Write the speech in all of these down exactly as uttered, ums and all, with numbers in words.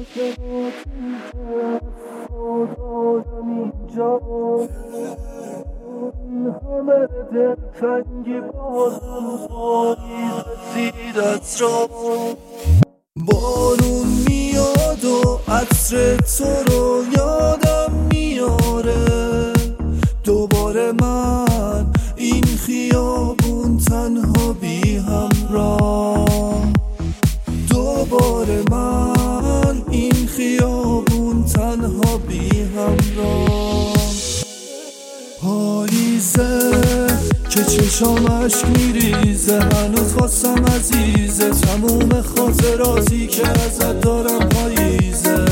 همه دلتنگی بازم پاییز رسیدت را بارون میاد و عطر تو رو یادم میاره دوباره من این خیابون تنها بی همراه دوباره من این خیابون تنها بی همراه پاییزه که چشام اشک میریزه هنوز واسم عزیزه تموم خاطراتی که ازت دارم پاییزه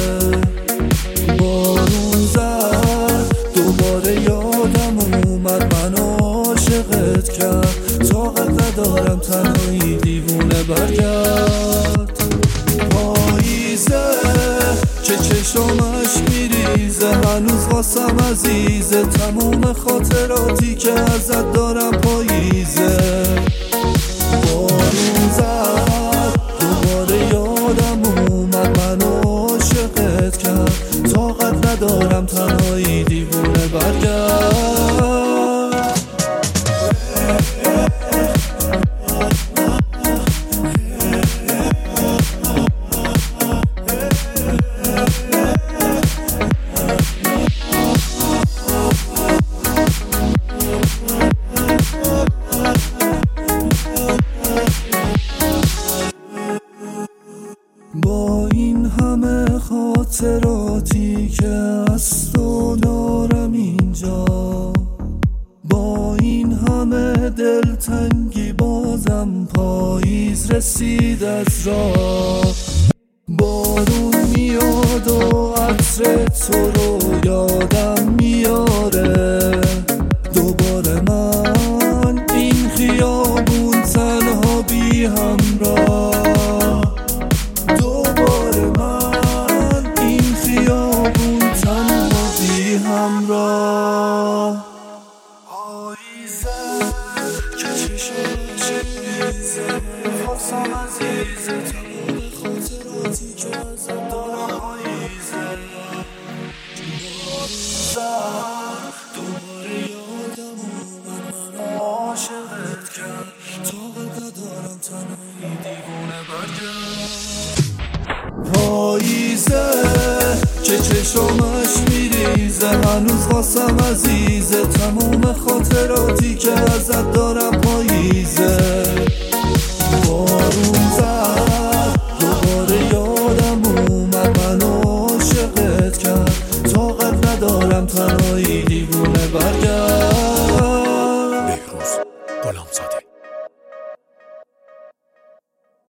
بارون زد دوباره یادم اومد منو عاشقت کرد طاقت ندارم تنهایی دیوونه برگرد پاییزه که چشامش میریزه هنوز واسم عزیزه تموم خاطراتی که ازت دارم پاییزه بارون زد دوباره یادم اومد منو عاشقت کرد طاقت ندارم تنهایی دیوونه برگرد با این همه خاطراتی که از تو دارم اینجا با این همه دلتنگی بازم پاییز رسید از راه بارون میاد و عطر تو رو یادم میاره دوباره من این خیابون تنها بی همراه دوباره من این خیابون تنها بی همراه پاییزه که چشمش میریزه خواستم عزیزه تمام خاطراتی که ازت دارم پاییزه بارون دوباره یادم اومد منو عاشقت کرد طاقت ندارم تنهایی دیوونه برگرد پاییزه که چشمش میریزه هنوز واسم عزیزه تموم خاطراتی که ازت دارم پاییزه بارون زد دوباره یادم اومد منو عاشقت کرد طاقت ندارم تنهایی دیوونه برگرد بهروز غلامزاده.